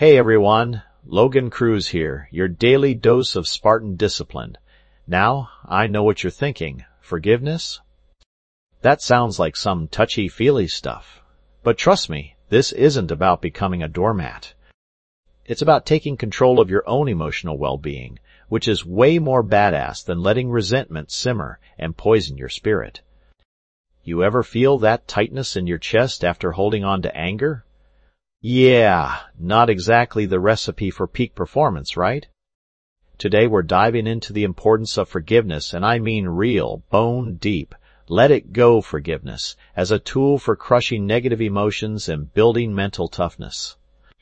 Hey everyone, Logan Cruz here, your daily dose of Spartan discipline. Now, I know what you're thinking. Forgiveness? That sounds like some touchy-feely stuff. But trust me, this isn't about becoming a doormat. It's about taking control of your own emotional well-being, which is way more badass than letting resentment simmer and poison your spirit. You ever feel that tightness in your chest after holding on to anger? Yeah, not exactly the recipe for peak performance, right? Today we're diving into the importance of forgiveness, and I mean real, bone-deep, let-it-go forgiveness, as a tool for crushing negative emotions and building mental toughness.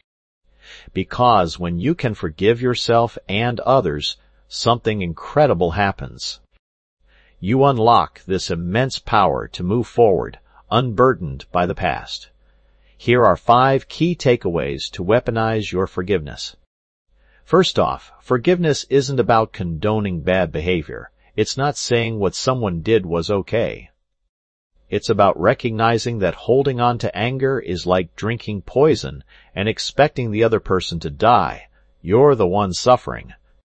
Because when you can forgive yourself and others, something incredible happens. You unlock this immense power to move forward, unburdened by the past. Here are 5 key takeaways to weaponize your forgiveness. First off, forgiveness isn't about condoning bad behavior. It's not saying what someone did was okay. It's about recognizing that holding on to anger is like drinking poison and expecting the other person to die. You're the one suffering.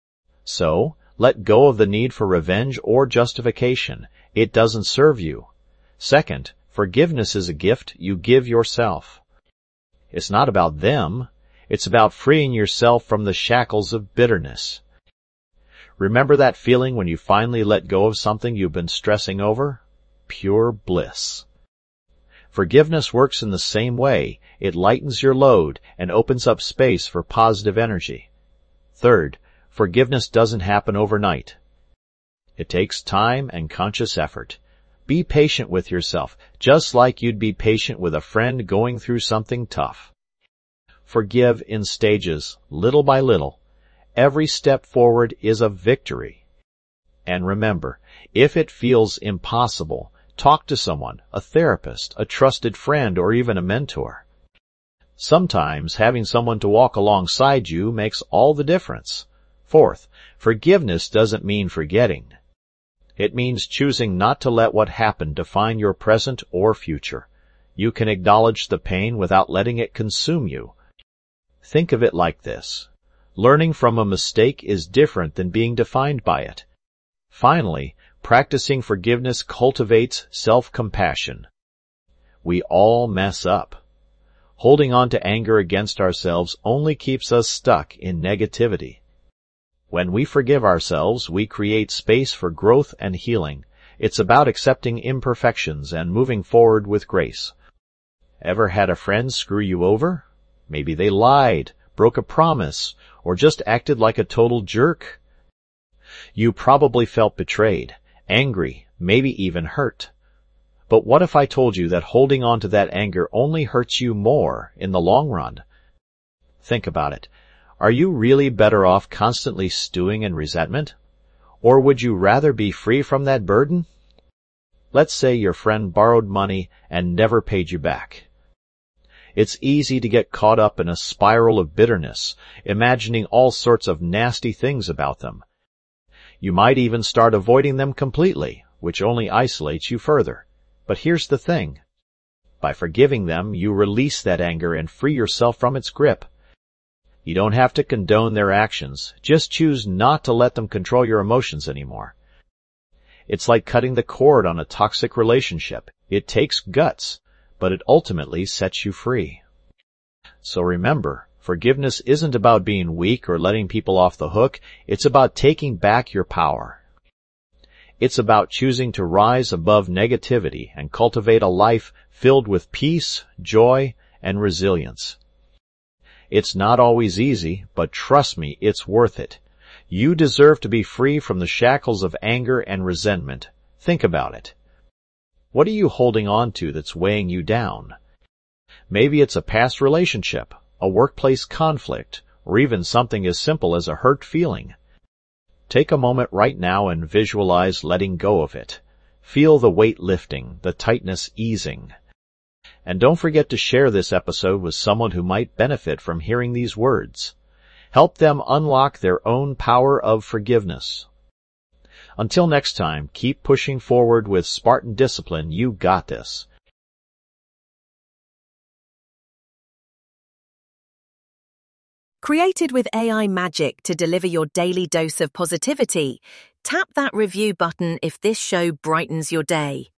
So, let go of the need for revenge or justification. It doesn't serve you. Second, forgiveness is a gift you give yourself. It's not about them. It's about freeing yourself from the shackles of bitterness. Remember that feeling when you finally let go of something you've been stressing over? Pure bliss. Forgiveness works in the same way. It lightens your load and opens up space for positive energy. Third, forgiveness doesn't happen overnight. It takes time and conscious effort. Be patient with yourself, just like you'd be patient with a friend going through something tough. Forgive in stages, little by little. Every step forward is a victory. And remember, if it feels impossible, talk to someone, a therapist, a trusted friend, or even a mentor. Sometimes having someone to walk alongside you makes all the difference. Fourth, forgiveness doesn't mean forgetting. It means choosing not to let what happened define your present or future. You can acknowledge the pain without letting it consume you. Think of it like this. Learning from a mistake is different than being defined by it. Finally, practicing forgiveness cultivates self-compassion. We all mess up. Holding on to anger against ourselves only keeps us stuck in negativity. When we forgive ourselves, we create space for growth and healing. It's about accepting imperfections and moving forward with grace. Ever had a friend screw you over? Maybe they lied, broke a promise, or just acted like a total jerk. You probably felt betrayed, angry, maybe even hurt. But what if I told you that holding on to that anger only hurts you more in the long run? Think about it. Are you really better off constantly stewing in resentment? Or would you rather be free from that burden? Let's say your friend borrowed money and never paid you back. It's easy to get caught up in a spiral of bitterness, imagining all sorts of nasty things about them. You might even start avoiding them completely, which only isolates you further. But here's the thing. By forgiving them, you release that anger and free yourself from its grip. You don't have to condone their actions. Just choose not to let them control your emotions anymore. It's like cutting the cord on a toxic relationship. It takes guts, but it ultimately sets you free. So remember, forgiveness isn't about being weak or letting people off the hook. It's about taking back your power. It's about choosing to rise above negativity and cultivate a life filled with peace, joy, and resilience. It's not always easy, but trust me, it's worth it. You deserve to be free from the shackles of anger and resentment. Think about it. What are you holding on to that's weighing you down? Maybe it's a past relationship, a workplace conflict, or even something as simple as a hurt feeling. Take a moment right now and visualize letting go of it. Feel the weight lifting, the tightness easing. And don't forget to share this episode with someone who might benefit from hearing these words. Help them unlock their own power of forgiveness. Until next time, keep pushing forward with Spartan discipline. You got this. Created with AI magic to deliver your daily dose of positivity, tap that review button if this show brightens your day.